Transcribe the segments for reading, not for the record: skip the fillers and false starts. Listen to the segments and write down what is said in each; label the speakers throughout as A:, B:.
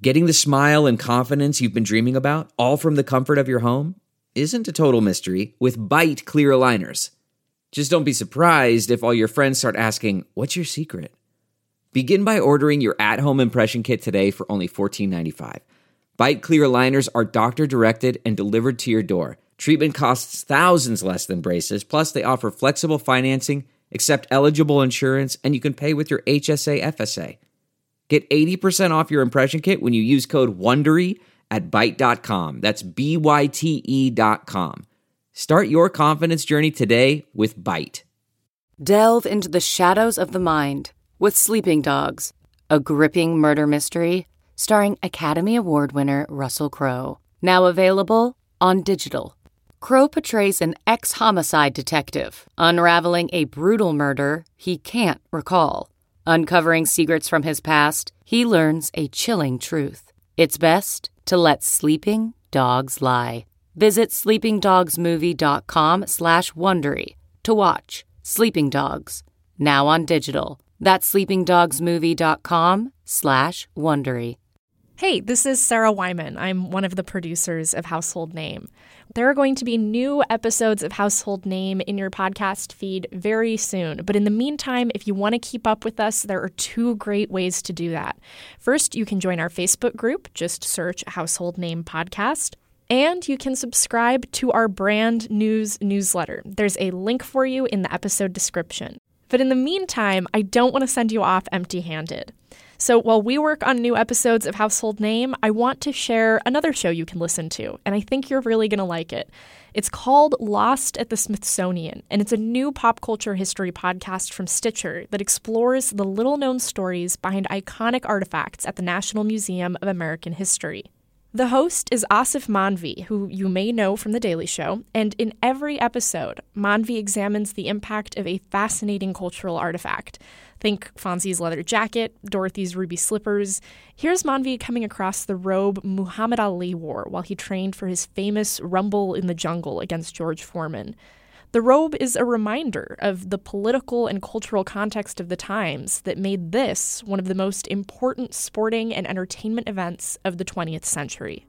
A: Getting the smile and confidence you've been dreaming about, all from the comfort of your home, isn't a total mystery with Byte clear aligners. Just don't be surprised if all your friends start asking, "What's your secret?" Begin by ordering your at-home impression kit today for only $14.95. Byte clear aligners are doctor-directed and delivered to your door. Treatment costs thousands less than braces, plus they offer flexible financing, accept eligible insurance, and you can pay with your HSA FSA. Get 80% off your impression kit when you use code WONDERY at Byte.com. That's BYTE.com. Start your confidence journey today with Byte.
B: Delve into the shadows of the mind with Sleeping Dogs, a gripping murder mystery starring Academy Award winner Russell Crowe. Now available on digital. Crowe portrays an ex-homicide detective unraveling a brutal murder he can't recall. Uncovering secrets from his past, he learns a chilling truth. It's best to let sleeping dogs lie. Visit sleepingdogsmovie.com/Wondery to watch Sleeping Dogs, now on digital. That's sleepingdogsmovie.com/Wondery.
C: Hey, this is Sarah Wyman. I'm one of the producers of Household Name. There are going to be new episodes of Household Name in your podcast feed very soon. But in the meantime, if you want to keep up with us, there are two great ways to do that. First, you can join our Facebook group. Just search Household Name Podcast. And you can subscribe to our brand news newsletter. There's a link for you in the episode description. But in the meantime, I don't want to send you off empty-handed. So while we work on new episodes of Household Name, I want to share another show you can listen to, and I think you're really going to like it. It's called Lost at the Smithsonian, and it's a new pop culture history podcast from Stitcher that explores the little-known stories behind iconic artifacts at the National Museum of American History. The host is Asif Manvi, who you may know from The Daily Show, and in every episode, Manvi examines the impact of a fascinating cultural artifact. Think Fonzie's leather jacket, Dorothy's ruby slippers. Here's Manvi coming across the robe Muhammad Ali wore while he trained for his famous rumble in the jungle against George Foreman. The robe is a reminder of the political and cultural context of the times that made this one of the most important sporting and entertainment events of the 20th century.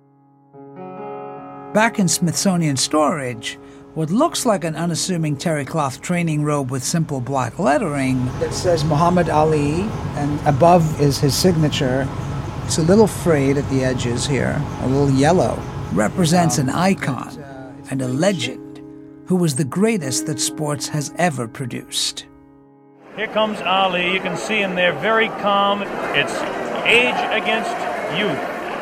D: Back in Smithsonian storage, what looks like an unassuming terry cloth training robe with simple black lettering that says Muhammad Ali, and above is his signature. It's a little frayed at the edges here, a little yellow. Represents an icon and a legend who was the greatest that sports has ever produced.
E: Here comes Ali. You can see him there, very calm. It's age against youth.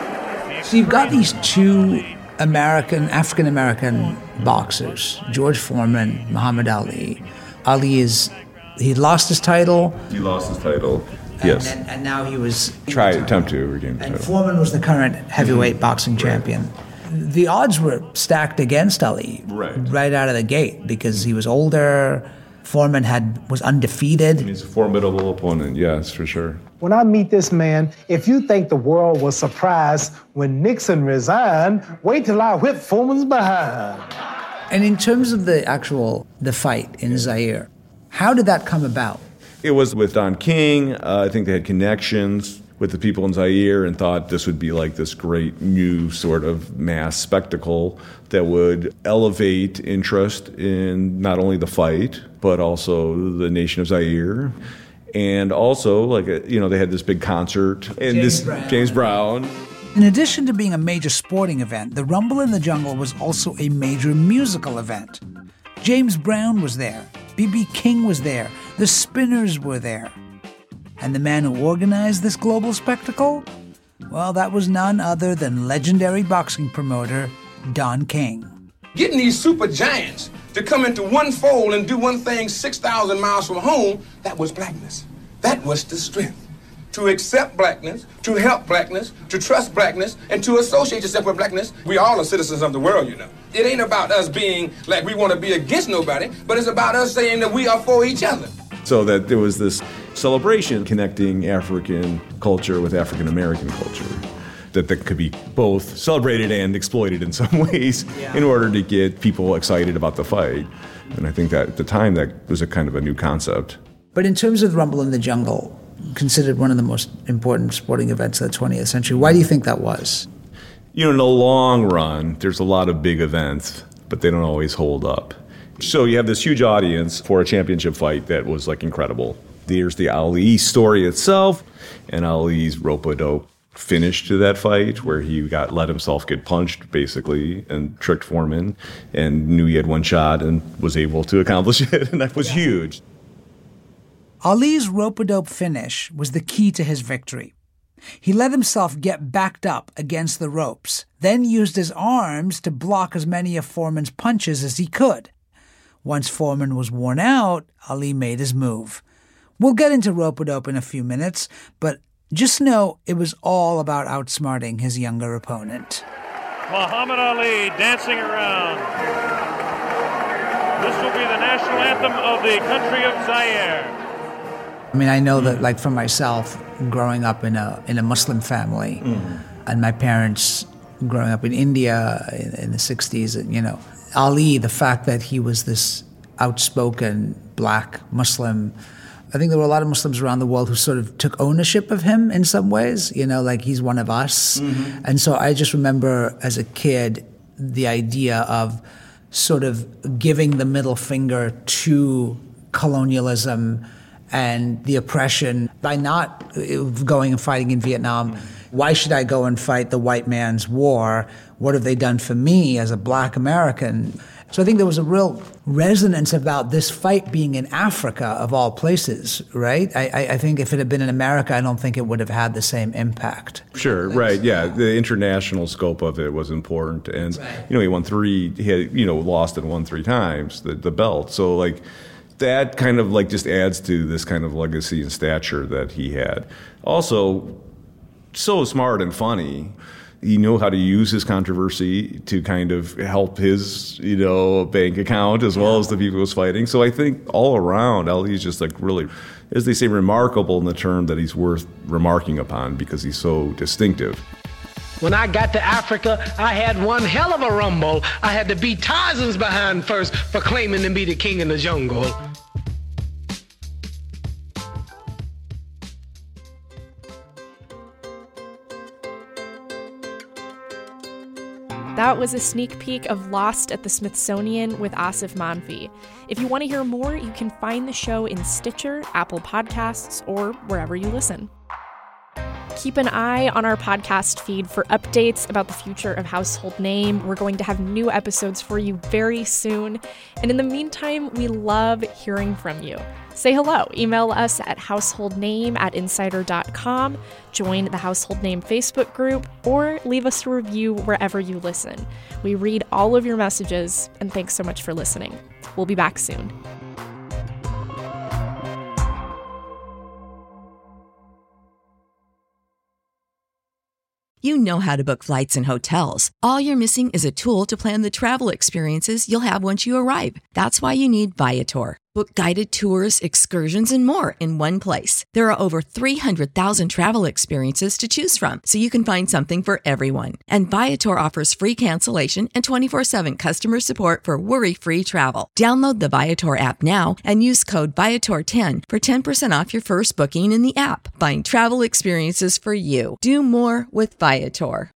D: So you've got these two African-American boxers, George Foreman, Muhammad Ali. He lost his title.
F: He lost his title, yes.
D: And now he was...
F: Attempt to regain the title.
D: And Foreman was the current heavyweight boxing champion. The odds were stacked against Ali right out of the gate because he was older. Foreman was undefeated.
F: He's a formidable opponent, yes, for sure.
G: When I meet this man, if you think the world was surprised when Nixon resigned, wait till I whip Foreman's behind.
D: And in terms of the fight in Zaire, how did that come about?
F: It was with Don King. I think they had connections with the people in Zaire and thought this would be like this great new sort of mass spectacle that would elevate interest in not only the fight, but also the nation of Zaire. And also, they had this big concert. And James Brown.
D: In addition to being a major sporting event, the Rumble in the Jungle was also a major musical event. James Brown was there. B.B. King was there. The Spinners were there. And the man who organized this global spectacle? Well, that was none other than legendary boxing promoter Don King.
H: Getting these super giants to come into one fold and do one thing 6,000 miles from home, that was blackness. That was the strength. To accept blackness, to help blackness, to trust blackness, and to associate yourself with blackness. We all are citizens of the world, you know. It ain't about us being like we want to be against nobody, but it's about us saying that we are for each other.
F: So that there was this celebration connecting African culture with African American culture, that could be both celebrated and exploited in some ways in order to get people excited about the fight. And I think that at the time that was a kind of a new concept.
D: But in terms of Rumble in the Jungle, considered one of the most important sporting events of the 20th century. Why do you think that was?
F: In the long run, there's a lot of big events, but they don't always hold up. So you have this huge audience for a championship fight that was incredible. There's the Ali story itself, and Ali's rope-a-dope finish to that fight where he let himself get punched, basically, and tricked Foreman and knew he had one shot and was able to accomplish it, and that was huge.
D: Ali's rope-a-dope finish was the key to his victory. He let himself get backed up against the ropes, then used his arms to block as many of Foreman's punches as he could. Once Foreman was worn out, Ali made his move. We'll get into rope-a-dope in a few minutes, but just know it was all about outsmarting his younger opponent.
E: Muhammad Ali dancing around. This will be the national anthem of the country of Zaire.
D: I mean, I know that, for myself, growing up in a Muslim family, and my parents growing up in India in the 60s, and, Ali, the fact that he was this outspoken black Muslim, I think there were a lot of Muslims around the world who sort of took ownership of him in some ways, he's one of us. And so I just remember as a kid the idea of sort of giving the middle finger to colonialism and the oppression by not going and fighting in Vietnam. Why should I go and fight the white man's war? What have they done for me as a black American? So I think there was a real resonance about this fight being in Africa, of all places, right? I think if it had been in America, I don't think it would have had the same impact.
F: Sure, right, yeah. The international scope of it was important. And, he won he had, lost and won 3 times, the belt. So, that kind of just adds to this kind of legacy and stature that he had. Also, so smart and funny. He knew how to use his controversy to kind of help his, bank account as well as the people he was fighting. So I think all around, Ali's just really, as they say, remarkable in the term that he's worth remarking upon because he's so distinctive.
I: When I got to Africa, I had one hell of a rumble. I had to beat Tarzan's behind first for claiming to be the king in the jungle.
C: That was a sneak peek of Lost at the Smithsonian with Asif Manfi. If you want to hear more, you can find the show in Stitcher, Apple Podcasts, or wherever you listen. Keep an eye on our podcast feed for updates about the future of Household Name. We're going to have new episodes for you very soon. And in the meantime, we love hearing from you. Say hello. Email us at householdname@insider.com, join the Household Name Facebook group, or leave us a review wherever you listen. We read all of your messages, and thanks so much for listening. We'll be back soon.
J: You know how to book flights and hotels. All you're missing is a tool to plan the travel experiences you'll have once you arrive. That's why you need Viator. Book guided tours, excursions, and more in one place. There are over 300,000 travel experiences to choose from, so you can find something for everyone. And Viator offers free cancellation and 24/7 customer support for worry-free travel. Download the Viator app now and use code Viator10 for 10% off your first booking in the app. Find travel experiences for you. Do more with Viator.